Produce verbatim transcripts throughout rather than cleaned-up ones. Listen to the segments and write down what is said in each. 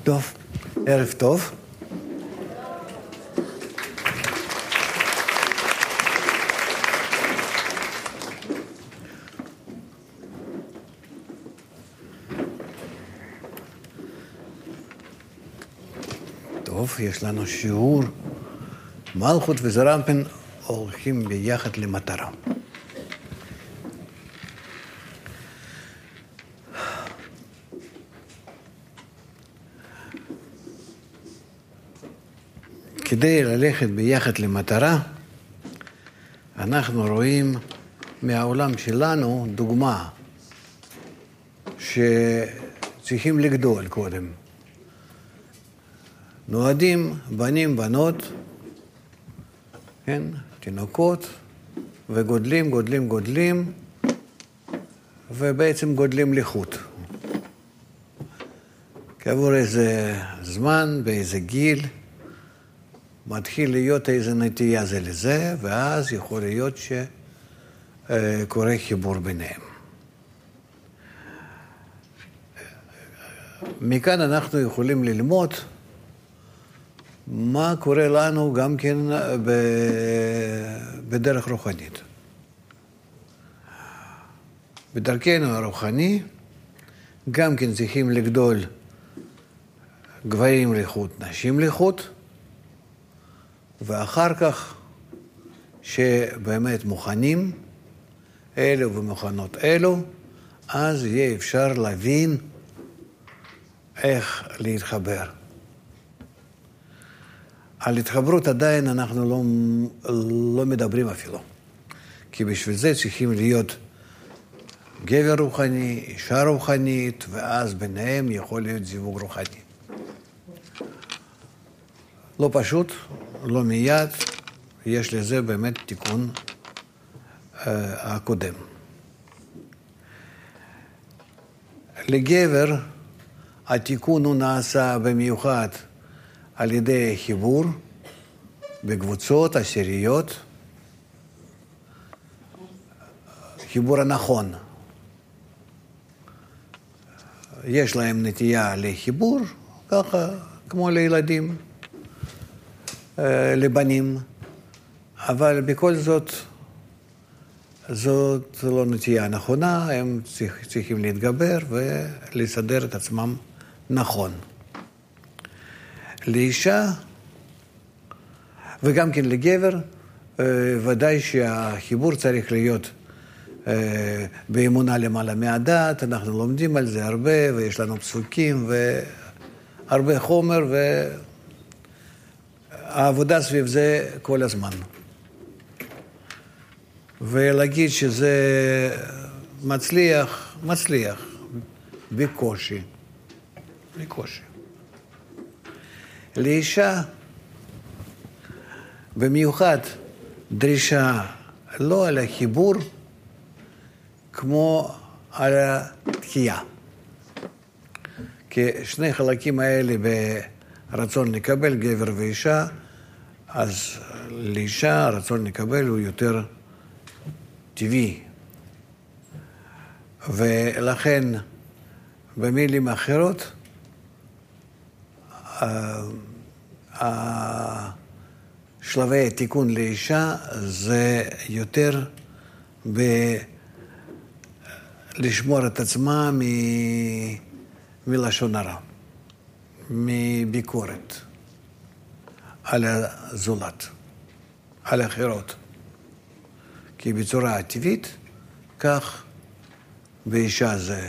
טוב, ערב טוב. טוב, יש לנו שיעור. מלכות וזרמפן הולכים ביחד למטרה. כדי ללכת ביחד למטרה, אנחנו רואים מהעולם שלנו דוגמה שצריכים לגדול קודם. נולדים בנים, בנות, כן, תינוקות, וגודלים, גודלים, גודלים, ובעצם גודלים לחוט. כעבור איזה זמן, באיזה גיל, מתחיל להיות איזה נטייה זה לזה, ואז יכול להיות שקורה חיבור ביניהם. מכאן אנחנו יכולים ללמוד מה קורה לנו גם כן בדרך רוחנית. בדרכנו הרוחני גם כן צריכים לגדול גברים לחוט, נשים לחוט, ואחר כך שבאמת מוכנים אלו ומוכנות אלו, אז יהיה אפשר להבין איך להתחבר. על התחברות עדיין אנחנו לא, לא מדברים אפילו. כי בשביל זה צריכים להיות גבר רוחני, אישה רוחנית, ואז ביניהם יכול להיות זיווג רוחני. לא פשוט, לא מיד, יש לזה באמת תיקון uh, הקודם. לגבר, התיקון הוא נעשה במיוחד על ידי חיבור בקבוצות עשיריות, חיבור הנכון. יש להם נטייה לחיבור, ככה כמו לילדים, לבנים, אבל בכל זאת, זאת לא נטייה נכונה, הם צריכים להתגבר ולסדר את עצמם נכון. לאישה, וגם כן לגבר, ודאי שהחיבור צריך להיות באמונה למעלה מהדעת, אנחנו לומדים על זה הרבה, ויש לנו פסוקים והרבה חומר, והעבודה סביב זה כל הזמן. ולהגיד שזה מצליח, מצליח, בקושי, בקושי. לאישה, במיוחד דרישה לא על החיבור, כמו על התקיעה. כי שני חלקים האלה ברצון לקבל, גבר ואישה, אז לאישה הרצון לקבל הוא יותר טבעי. ולכן, במילים אחרות, שלבי התיקון לאישה זה יותר בלשמור את עצמה מ... מלשון הרע, מביקורת על הזולת, על האחרות. כי בצורה טבעית, כך באישה זה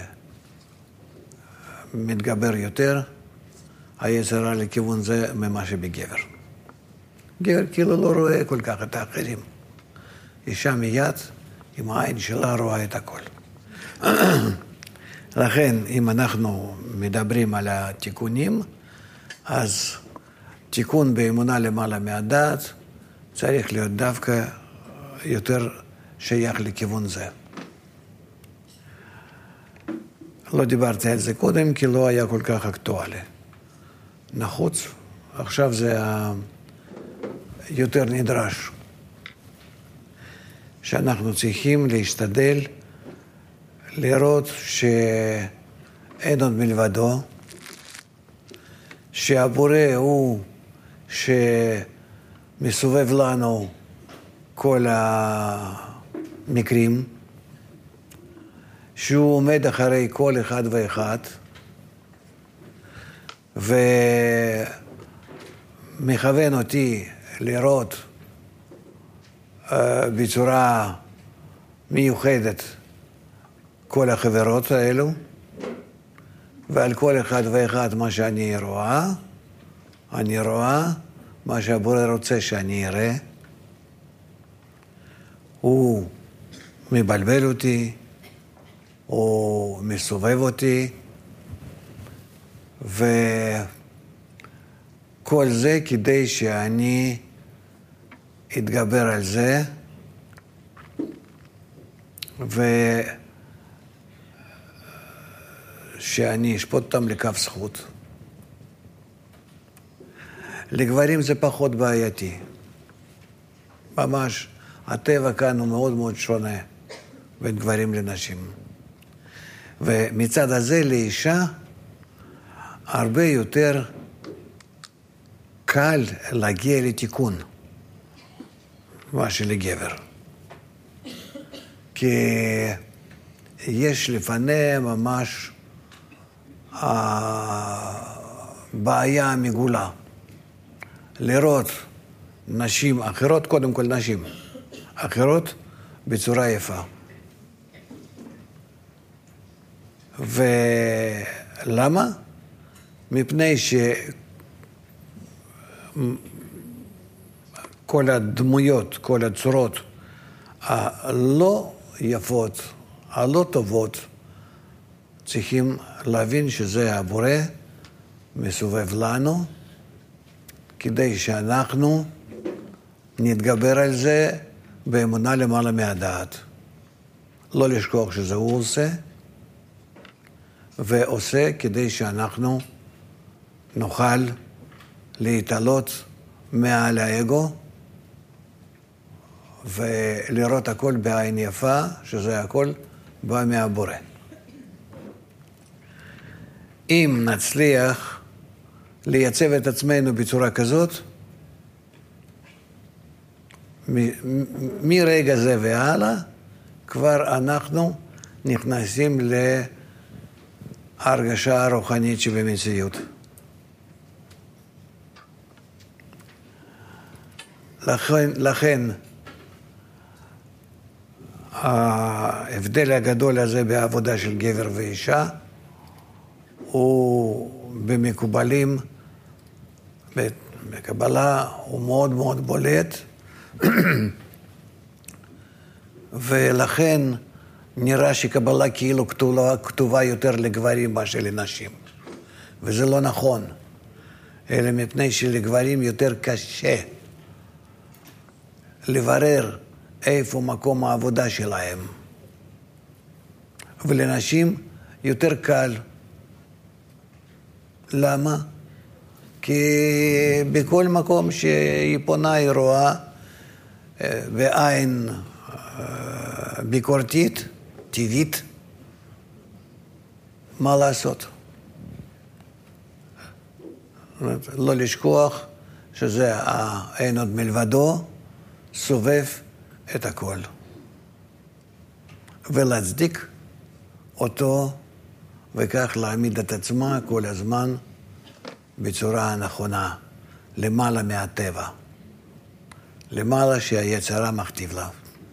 מתגבר יותר, היצר הרע לכיוון זה ממה שבגבר. גבר כאילו לא רואה כל כך את האחרים. אישה מיד עם העין שלה רואה את הכל. לכן, אם אנחנו מדברים על התיקונים, אז תיקון באמונה למעלה מהדעת צריך להיות דווקא יותר שייך לכיוון זה. לא דיברתי על זה קודם, כי לא היה כל כך אקטואלי. נחוץ, עכשיו זה יותר נדרש. שאנחנו צריכים להשתדל לראות שאין עוד מלבדו, שהבורא הוא שמסובב לנו כל המקרים, שהוא עומד אחרי כל אחד ואחד, ומכוון אותי לראות uh, בצורה מיוחדת כל החברות האלו, ועל כל אחד ואחד מה שאני רואה, אני רואה מה שהבורא רוצה שאני אראה. הוא מבלבל אותי, הוא מסובב אותי, וכל זה כדי שאני אתגבר על זה, ושאני אשפוט אותם לכף זכות. לגברים זה פחות בעייתי. ממש, הטבע כאן הוא מאוד מאוד שונה בין גברים לנשים. ומצד הזה לאישה הרבה יותר קל להגיע לתיקון מה שלגבר. כי יש לפניה ממש הבעיה מגולה. לראות נשים אחרות, קודם כל נשים אחרות, בצורה יפה. ולמה? מפני שכל הדמויות, כל הצורות הלא יפות, הלא טובות, צריכים להבין שזה הבורא מסובב לנו, כדי שאנחנו נתגבר על זה באמונה למעלה מהדעת. לא לשכוח שזה הוא עושה, ועושה כדי שאנחנו נוכל להתעלות מעל האגו, ולראות הכל בעין יפה, שזה הכל בא מהבורא. אם נצליח לייצב את עצמנו בצורה כזאת, מ- מרגע זה והלאה, כבר אנחנו נכנסים להרגשה הרוחנית שבמציאות. לכן, לכן ההבדל הגדול הזה בעבודה של גבר ואישה הוא במקובלים, בקבלה הוא מאוד מאוד בולט, ולכן נראה שקבלה כאילו כתובה, כתובה יותר לגברים מאשר לנשים. וזה לא נכון, אלא מפני שלגברים יותר קשה לברר איפה מקום העבודה שלהם. ולנשים יותר קל. למה? כי בכל מקום שהיא פונה היא רואה בעין ביקורתית, טבעית, מה לעשות? לא לשכוח שזה אין עוד מלבדו, סובב את הכל. ולהצדיק אותו, וכך להעמיד את עצמה כל הזמן בצורה הנכונה, למעלה מהטבע. למעלה שהיצרה מכתיב לה.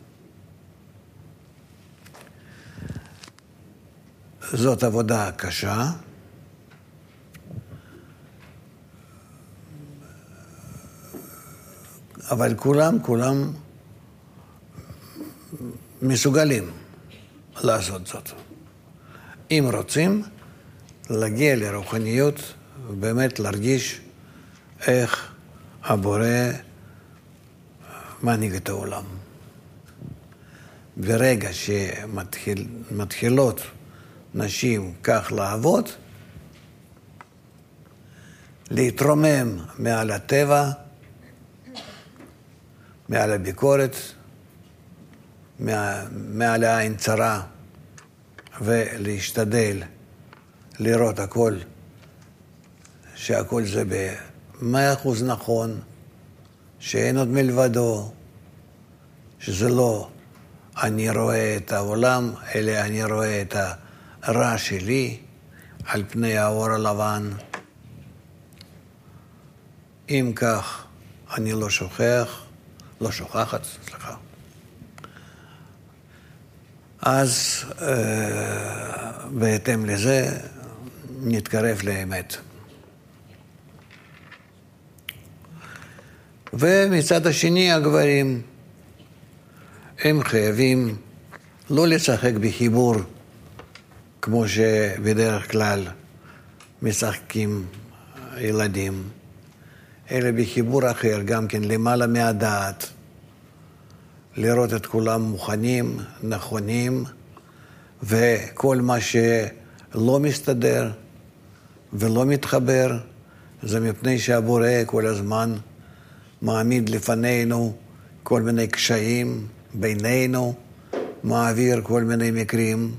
זאת עבודה קשה, אבל כולם, כולם מסוגלים לעשות זאת. אם רוצים להגיע לרוחניות, באמת להרגיש איך הבורא מנהיג את העולם. ברגע שמתחילות נשים כך לעבוד, להתרומם מעל הטבע, מעל הביקורת, מעל העין צרה, ולהשתדל לראות הכל שהכל זה במאה אחוז נכון, שאין עוד מלבדו, שזה לא אני רואה את העולם, אלא אני רואה את הרע שלי על פני האור הלבן. אם כך, אני לא שוכח, לא שוכחת, סליחה. אז אה, בהתאם לזה נתקרב לאמת. ומצד השני הגברים הם חייבים לא לשחק בחיבור כמו שבדרך כלל משחקים ילדים, אלא בחיבור אחר, גם כן למעלה מהדעת, לראות את כולם מוכנים, נכונים, וכל מה שלא מסתדר ולא מתחבר, זה מפני שהבורא כל הזמן מעמיד לפנינו כל מיני קשיים בינינו, מעביר כל מיני מקרים,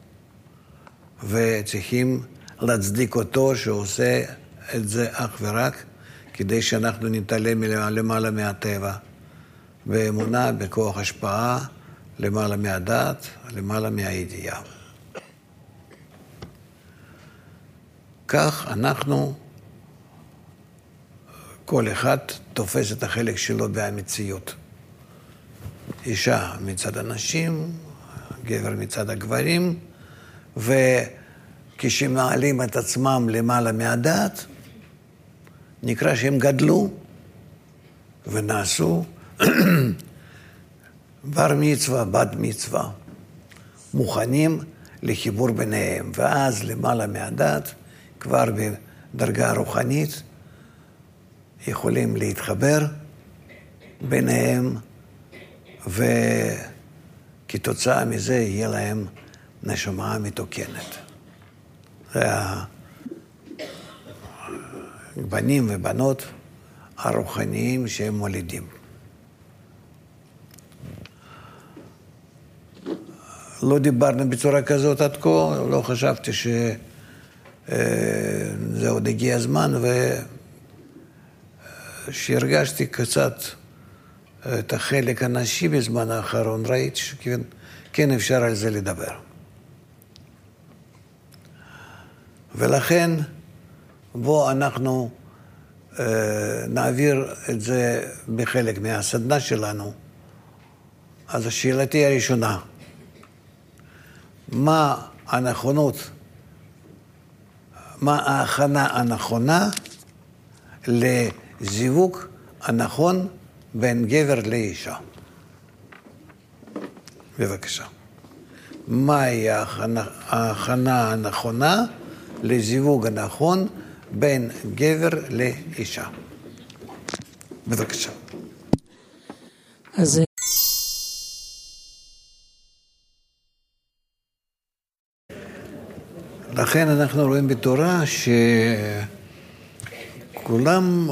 וצריכים להצדיק אותו שעושה את זה אך ורק כדי שאנחנו נתעלם למעלה מהטבע, באמונה, בכוח השפעה, למעלה מהדעת, למעלה מהידיעה. כך אנחנו, כל אחד תופס את החלק שלו במציאות. אישה מצד הנשים, גבר מצד הגברים, וכשמעלים את עצמם למעלה מהדעת, נקרא שהם גדלו ונעשו בר מצווה, בת מצווה, מוכנים לחיבור ביניהם, ואז למעלה מהדעת, כבר בדרגה רוחנית, יכולים להתחבר ביניהם, וכתוצאה מזה יהיה להם נשמה מתוקנת. זה הבנים ובנות הרוחניים שהם מולידים. לא דיברנו בצורה כזאת עד כה, לא חשבתי שזה עוד הגיע הזמן, ושהרגשתי קצת את החלק הנשי בזמן האחרון, ראיתי שכן כן אפשר על זה לדבר. ולכן בוא אנחנו אה, נעביר את זה בחלק מהסדנה שלנו. אז השאלתי הראשונה, מה הנכונות, מה ההכנה הנכונה לזיווג הנכון בין גבר לאישה? בבקשה. מהי ההכנה הנכונה לזיווג הנכון בין גבר לאישה? בבקשה. אז לכן אנחנו רואים בתורה שכולם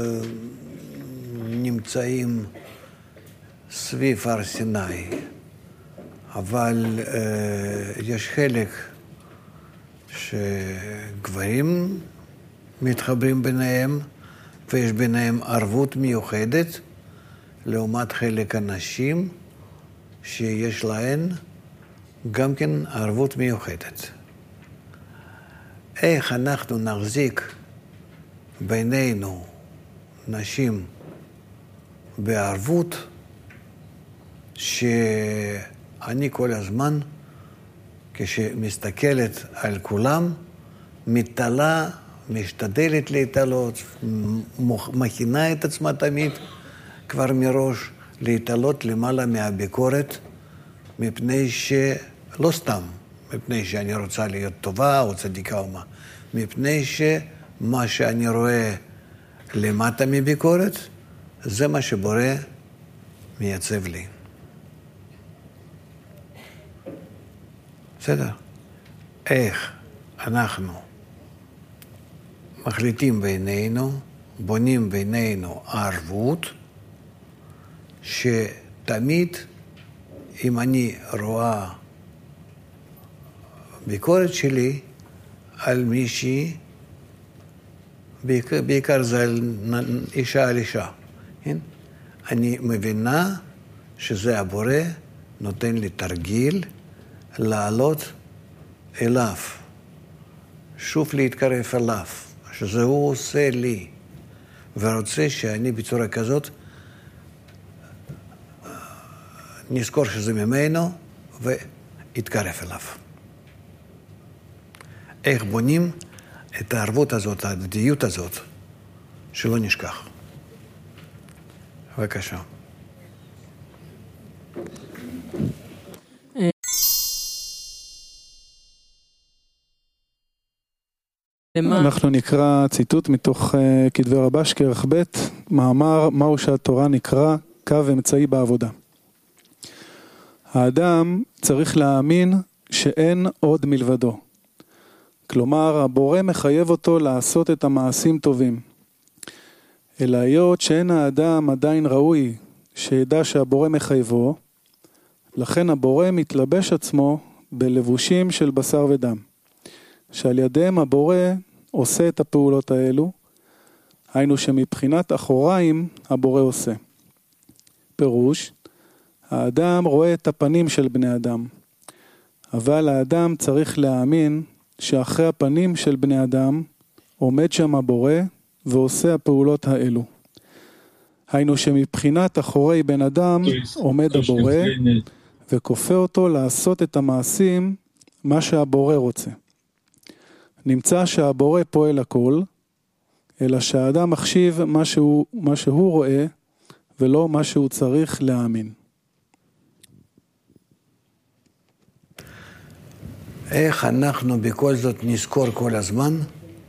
נמצאים סביב הר סיני, אבל יש חלק שגברים מתחברים ביניהם, ויש ביניהם ערבות מיוחדת, לעומת חלק הנשים שיש להן גם כן ערבות מיוחדת. איך אנחנו נחזיק בינינו נשים בערבות, שאני כל הזמן, כשמסתכלת על כולם, מתעלה, משתדלת להתעלות, מכינה את עצמה תמיד כבר מראש להתעלות למעלה מהביקורת, מפני שלא סתם, מפני שאני רוצה להיות טובה או צדיקה או מה, מפני שמה שאני רואה למטה מביקורת, זה מה שבורא מייצב לי. בסדר? איך אנחנו מחליטים בינינו, בונים בינינו ערבות, שתמיד אם אני רואה ביקורת שלי על מישהי בעיקר, בעיקר זה על אישה על אישה. כן? אני מבינה שזה הבורא נותן לי תרגיל לעלות אליו, שוב להתקרב אליו, שזה הוא עושה לי, ורוצה שאני בצורה כזאת נזכור שזה ממנו ויתקרב אליו. איך בונים את הערבות הזאת, ההדדיות הזאת, שלא נשכח. בבקשה. אנחנו נקרא ציטוט מתוך uh, כתבי רבש כרך ב', מאמר מהו שהתורה נקרא קו אמצעי בעבודה. האדם צריך להאמין שאין עוד מלבדו. כלומר, הבורא מחייב אותו לעשות את המעשים טובים. אלא היות שאין האדם עדיין ראוי שידע שהבורא מחייבו, לכן הבורא מתלבש עצמו בלבושים של בשר ודם, שעל ידיהם הבורא עושה את הפעולות האלו, היינו שמבחינת אחוריים הבורא עושה. פירוש, האדם רואה את הפנים של בני אדם, אבל האדם צריך להאמין שאחרי הפנים של בני אדם עומד שם הבורא ועושה הפעולות האלו. היינו שמבחינת אחורי בן אדם עומד הבורא וכופה אותו לעשות את המעשים מה שהבורא רוצה. נמצא שהבורא פועל הכל, אלא שהאדם מחשיב מה שהוא, מה שהוא רואה ולא מה שהוא צריך להאמין. איך אנחנו בכל זאת נזכור כל הזמן,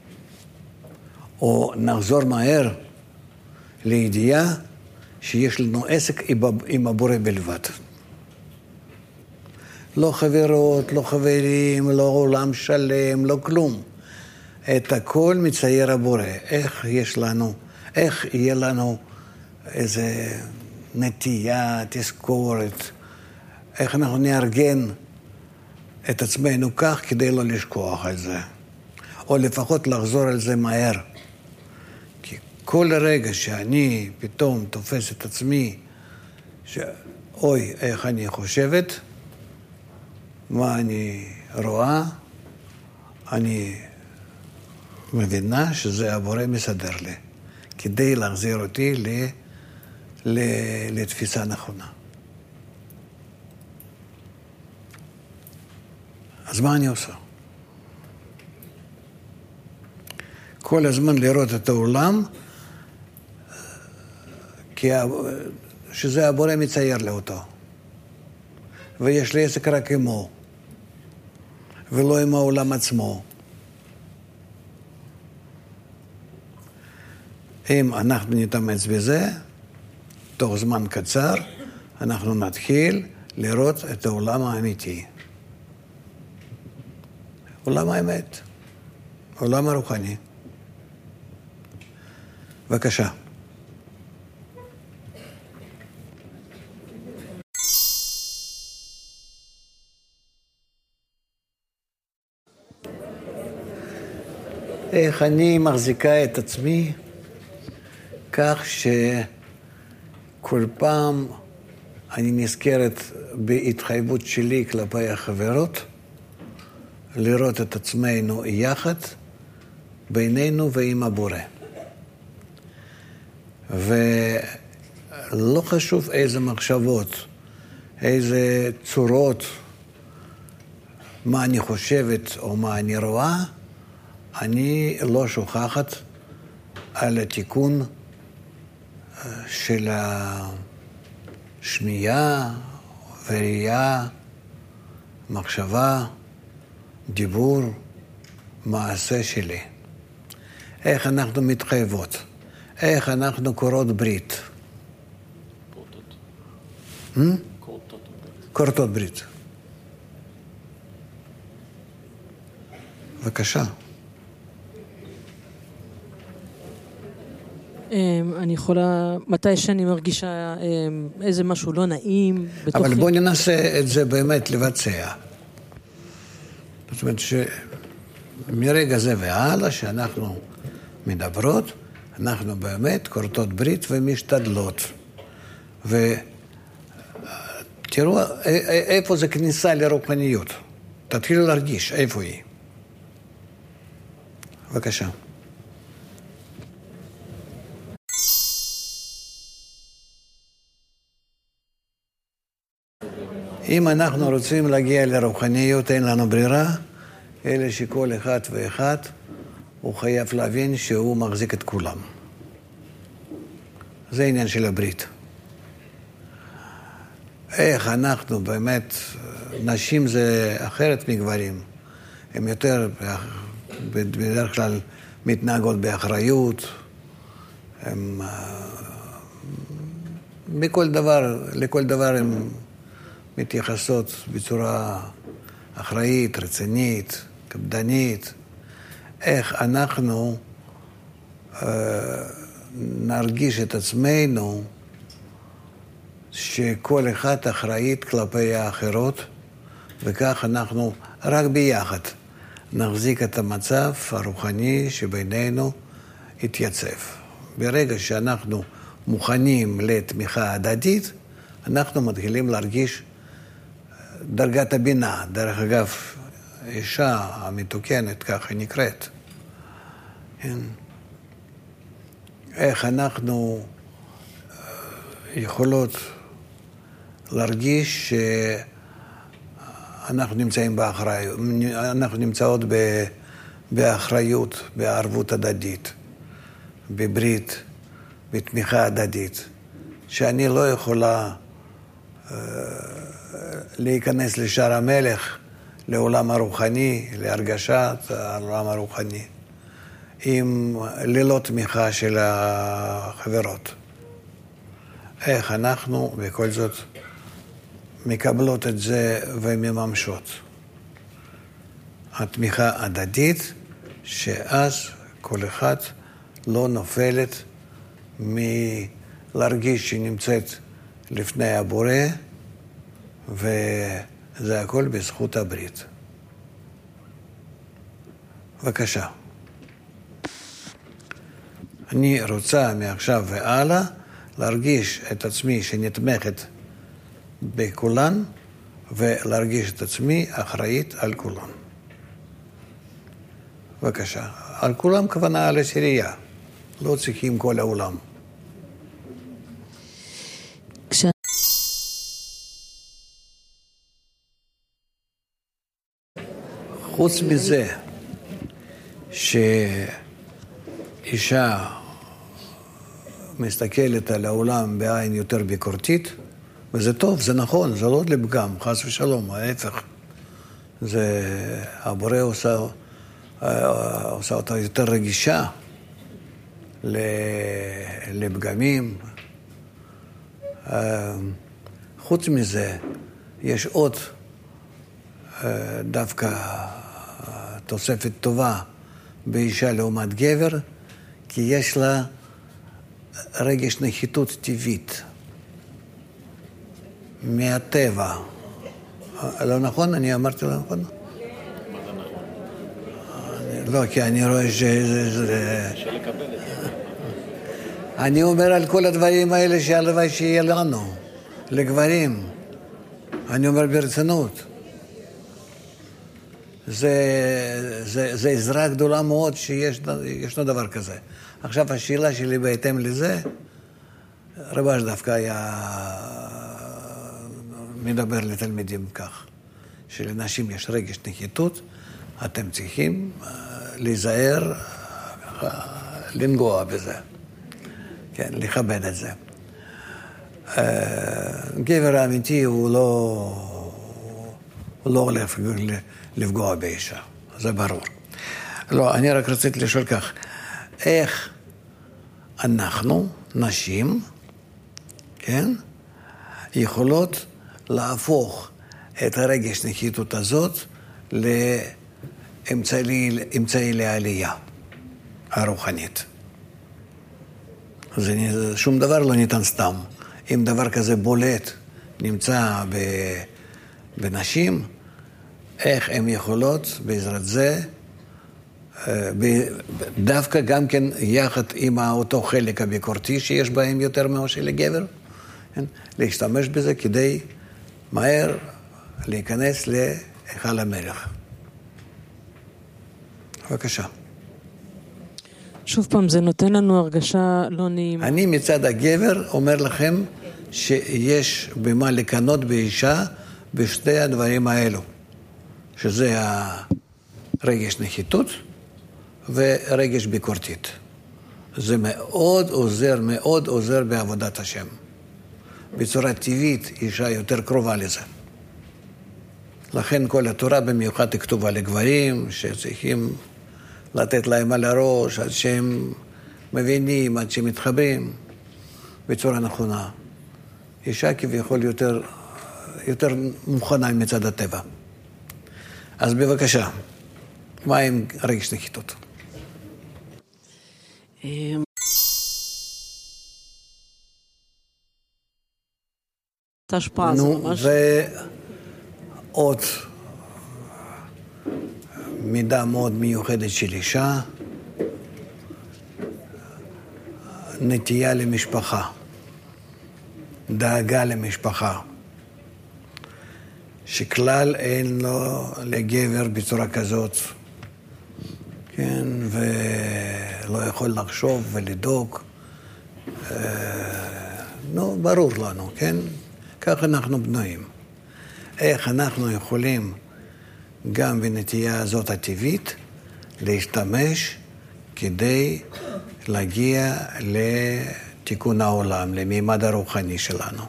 או נחזור מהר לידיעה שיש לנו עסק עם הבורא בלבד. לא חברות, לא חברים, לא עולם שלם, לא כלום. את הכל מצייר הבורא. איך יש לנו, איך יהיה לנו איזה נטייה, תזכורת, איך אנחנו נארגן את עצמנו כך כדי לא לשכוח על זה. או לפחות לחזור על זה מהר. כי כל רגע שאני פתאום תופס את עצמי, שאוי, איך אני חושבת, מה אני רואה, אני מבינה שזה הבורא מסדר לי, כדי להחזיר אותי ל, ל, לתפיסה נכונה. אז מה אני עושה? כל הזמן לראות את העולם, כי שזה הבורא מצייר לי אותו. ויש לי עסק רק עמו, ולא עם העולם עצמו. אם אנחנו נתאמץ בזה, תוך זמן קצר, אנחנו נתחיל לראות את העולם האמיתי. עולם האמת, עולם הרוחני. בבקשה. איך אני מחזיקה את עצמי כך שכל פעם אני נזכרת בהתחייבות שלי כלפי החברות, לראות את עצמנו יחד בינינו ועם הבורא. ולא חשוב איזה מחשבות, איזה צורות, מה אני חושבת או מה אני רואה, אני לא שוכחת על התיקון של השמיעה וראייה, מחשבה, דיבור, מעשה שלי. איך אנחנו מתחייבות, איך אנחנו קוראות ברית. קורטות. Hmm? קורטות ברית. קורטות ברית. בבקשה. אני יכולה, מתי שאני מרגישה איזה משהו לא נעים. אבל בוא ננסה את זה באמת לבצע. זאת אומרת שמרגע זה והלאה, שאנחנו מדברות, אנחנו באמת כורתות ברית ומשתדלות. ותראו איפה זה כניסה לרוחניות. תתחילו להרגיש איפה היא. בבקשה. אם אנחנו רוצים להגיע לרוחניות, אין לנו ברירה, אלא שכל אחד ואחד הוא חייב להבין שהוא מחזיק את כולם. זה העניין של הברית. איך אנחנו באמת, נשים זה אחרת מגברים. הם יותר, בדרך כלל, מתנהגות באחריות. הם, בכל דבר, לכל דבר הם מתייחסות בצורה אחראית, רצינית, קפדנית. איך אנחנו אה, נרגיש את עצמנו שכל אחד אחראית כלפי האחרות, וכך אנחנו רק ביחד נחזיק את המצב הרוחני שבינינו יתייצב. ברגע שאנחנו מוכנים לתמיכה הדדית, אנחנו מתחילים להרגיש דרגת הבינה. דרך אגב, אישה המתוקנת, ככה היא נקראת. איך אנחנו יכולות להרגיש שאנחנו נמצאים באחריות, אנחנו נמצאות באחריות, בערבות הדדית, בברית, בתמיכה הדדית, שאני לא יכולה להיכנס לשער המלך, לעולם הרוחני, להרגשת העולם הרוחני, עם ללא תמיכה של החברות. איך אנחנו בכל זאת מקבלות את זה ומממשות. התמיכה הדדית, שאז כל אחד לא נופלת מלהרגיש שהיא נמצאת לפני הבורא, וזה הכל בזכות הברית. בבקשה. אני רוצה מעכשיו והלאה להרגיש את עצמי שנתמכת בכולן, ולהרגיש את עצמי אחראית על כולן. בבקשה. על כולם כוונה על עשירייה. לא צריכים כל העולם. כש... חוץ מזה שאישה מסתכלת על העולם בעין יותר ביקורתית, וזה טוב, זה נכון, זה לא לפגם, חס ושלום, ההפך. זה, הבורא עושה, עושה אותה יותר רגישה לפגמים. חוץ מזה, יש עוד דווקא תוספת טובה באישה לעומת גבר, כי יש לה רגש נחיתות טבעית מהטבע. לא נכון? אני אמרתי לא נכון? לא, כי אני רואה ש... אני אומר על כל הדברים האלה שהלוואי שיהיה לנו, לגברים. אני אומר ברצינות. זה, זה, זה עזרה גדולה מאוד שישנו דבר כזה. עכשיו השאלה שלי בהתאם לזה, רבש דווקא היה מדבר לתלמידים כך, שלנשים יש רגש נחיתות, אתם צריכים להיזהר, לנגוע בזה, כן, לכבד את זה. גבר האמיתי הוא לא, הוא לא הולך לפגוע באישה, זה ברור. לא, אני רק רציתי לשאול כך, איך אנחנו, נשים, כן, יכולות להפוך את הרגש נחיתות הזאת לאמצעי לעלייה הרוחנית. זה, שום דבר לא ניתן סתם. אם דבר כזה בולט נמצא בנשים, איך הן יכולות בעזרת זה דווקא גם כן יחד עם אותו חלק הביקורתי שיש בהם יותר מאשר לגבר, כן? להשתמש בזה כדי מהר להיכנס להיכל המלך. בבקשה. שוב פעם, זה נותן לנו הרגשה לא נעימה. אני מצד הגבר אומר לכם שיש במה לקנות באישה בשתי הדברים האלו, שזה הרגש נחיתות ורגש ביקורתית. זה מאוד עוזר, מאוד עוזר בעבודת השם. בצורה טבעית אישה יותר קרובה לזה. לכן כל התורה במיוחד כתובה לגברים שצריכים לתת להם על הראש עד שהם מבינים, עד שהם מתחברים בצורה נכונה. אישה כביכול יותר, יותר מוכנה מצד הטבע. אז בבקשה, מה עם רגש נחיתות? השפעה, זה ממש... ועוד מידה מאוד מיוחדת של אישה, נטייה למשפחה, דאגה למשפחה, שכלל אין לו לגבר בצורה כזאת, כן, ולא יכול לחשוב ולדאוג. נו, ברור לנו, כן? כך אנחנו בנויים. איך אנחנו יכולים גם בנטייה הזאת הטבעית להשתמש כדי להגיע לתיקון העולם, למימד הרוחני שלנו.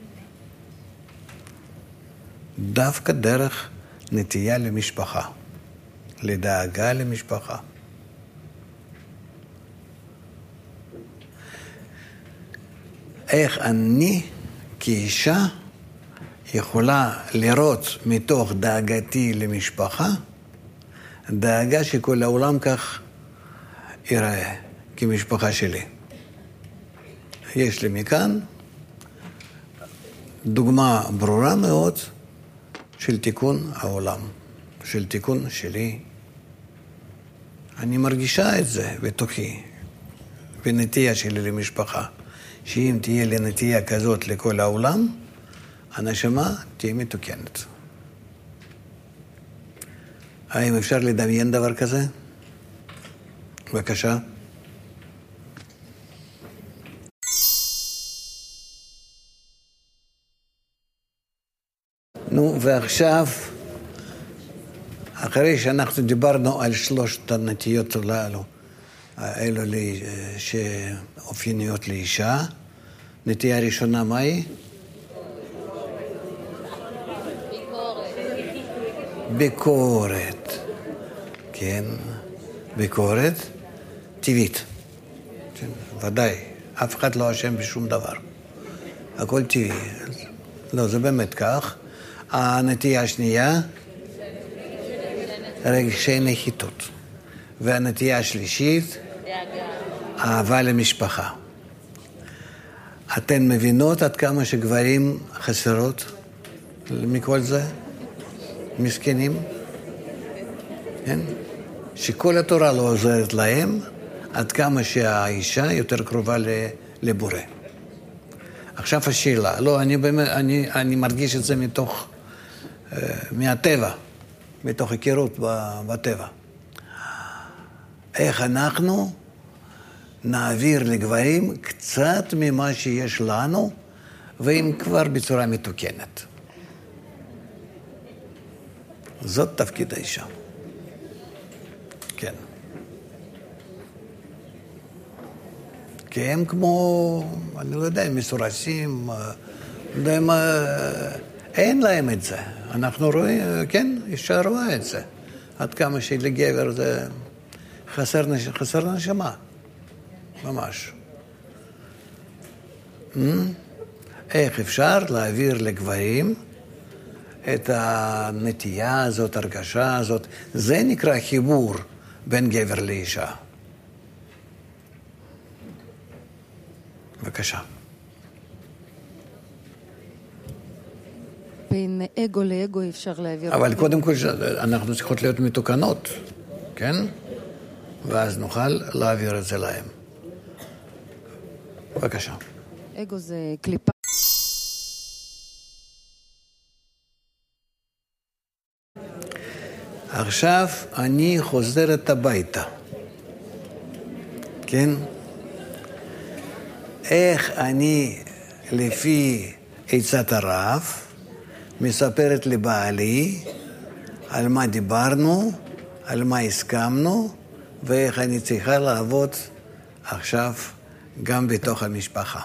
דווקא דרך נטייה למשפחה, לדאגה למשפחה. איך אני כאישה יכולה לראות מתוך דאגתי למשפחה, דאגה שכל העולם כך ייראה כמשפחה שלי. יש לי מכאן דוגמה ברורה מאוד של תיקון העולם, של תיקון שלי. אני מרגישה את זה בתוכי, בנטייה שלי למשפחה, שאם תהיה לי נטייה כזאת לכל העולם, הנשמה תהיה מתוקנת. האם אפשר לדמיין דבר כזה? בבקשה. נו, ועכשיו, אחרי שאנחנו דיברנו על שלושת הנטיות הללו, האלו שאופייניות לאישה, נטייה ראשונה מה היא? ביקורת. כן, ביקורת טבעית. כן, ודאי, אף אחד לא אשם בשום דבר. הכל טבעי. לא, זה באמת כך. הנטייה השנייה, רגשי נחיתות. והנטייה השלישית, אהבה למשפחה. אתן מבינות עד כמה שגברים חסרות מכל זה? מסכנים? כן? שכל התורה לא עוזרת להם, עד כמה שהאישה יותר קרובה לבורא. עכשיו השאלה, לא, אני, באמת, אני, אני מרגיש את זה מתוך, מהטבע, מתוך היכרות בטבע. איך אנחנו נעביר לגברים קצת ממה שיש לנו, ואם כבר בצורה מתוקנת. זאת תפקיד האישה. כן. כי הם כמו, אני לא יודע, מסורסים, לא יודע מה, אין להם את זה. אנחנו רואים, כן, אישה רואה את זה. עד כמה שלגבר זה חסר, חסר נשמה. ממש. איך אפשר להעביר לגברים את הנטייה הזאת, הרגשה הזאת? זה נקרא חיבור בין גבר לאישה. בבקשה. בין אגו לאגו אפשר להעביר. אבל קודם כל אנחנו צריכות להיות מתוקנות, כן? ואז נוכל להעביר את זה להם. בבקשה. אגו זה קליפה. עכשיו אני חוזרת הביתה. כן? איך אני, לפי עצת הרב, מספרת לבעלי על מה דיברנו, על מה הסכמנו, ואיך אני צריכה לעבוד עכשיו גם בתוך המשפחה.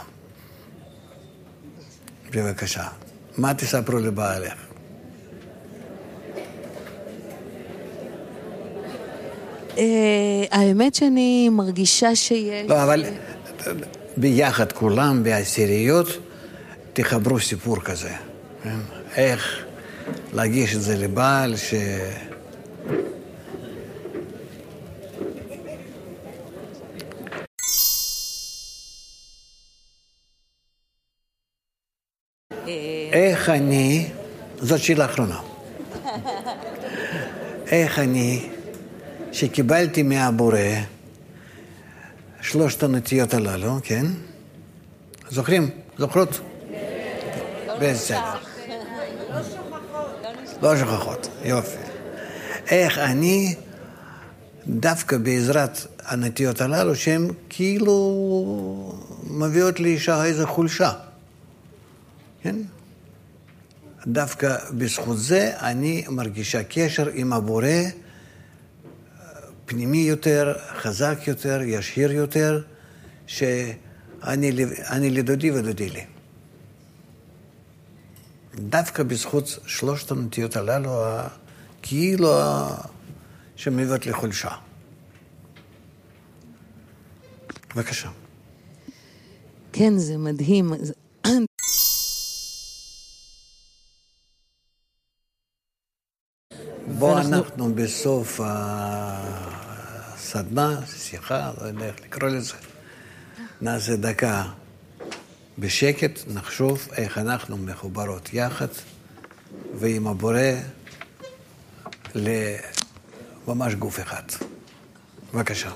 בבקשה. מה תספרו לבעלך? האמת שאני מרגישה שיש... לא, אבל ביחד כולם, בעשיריות, תחברו סיפור כזה. איך להגיש את זה לבעל ש... איך אני, זאת שאלה אחרונה, איך אני, שקיבלתי מהבורא שלושת הנטיות הללו, כן? זוכרים? זוכרות? בסדר. לא שוכחות, יופי. איך אני, דווקא בעזרת הנטיות הללו, שהן כאילו מביאות לאישה איזו חולשה. כן? דווקא בזכות זה אני מרגישה קשר עם הבורא פנימי יותר, חזק יותר, ישיר יותר, שאני אני לדודי ודודי לי. דווקא בזכות שלושת הנטיות הללו, כאילו שמביאות לחולשה. בבקשה. כן, זה מדהים. בוא אנחנו בסוף הסדנה, שיחה, לא יודע איך לקרוא לזה, נעשה דקה בשקט, נחשוב איך אנחנו מחוברות יחד, ועם הבורא לממש גוף אחד. בבקשה.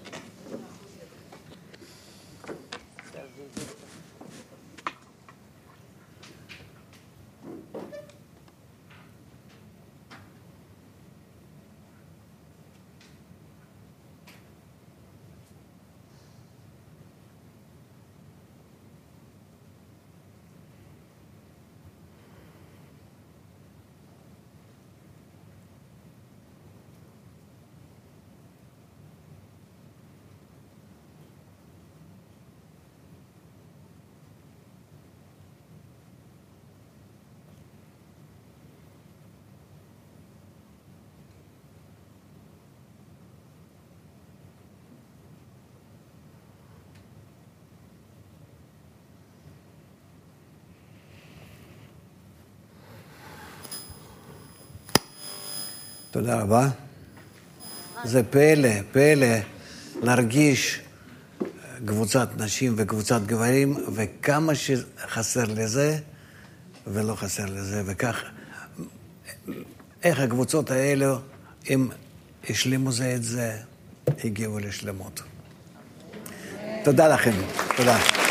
תודה רבה. זה פלא, פלא להרגיש קבוצת נשים וקבוצת גברים, וכמה שחסר לזה ולא חסר לזה, וכך, איך הקבוצות האלו, הם השלימו זה את זה, הגיעו לשלמות. תודה לכם, תודה.